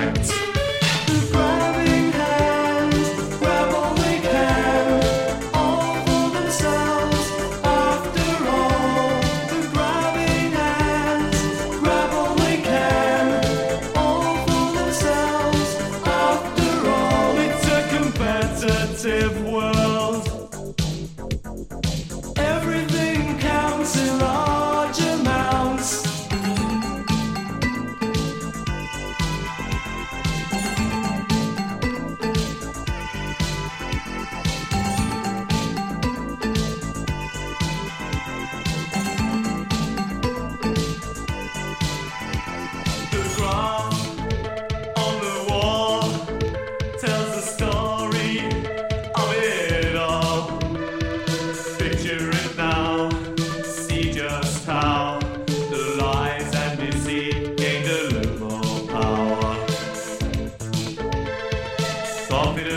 fact. The grabbing hands grab all they can, all for themselves after all. The grabbing hands grab all they can, all for themselves after all. It's a competitive world. Everything counts in large amounts. The graph on the wall tells the story of it all. Picture it now, see just how the lies and deceit gained a little more power. Confidence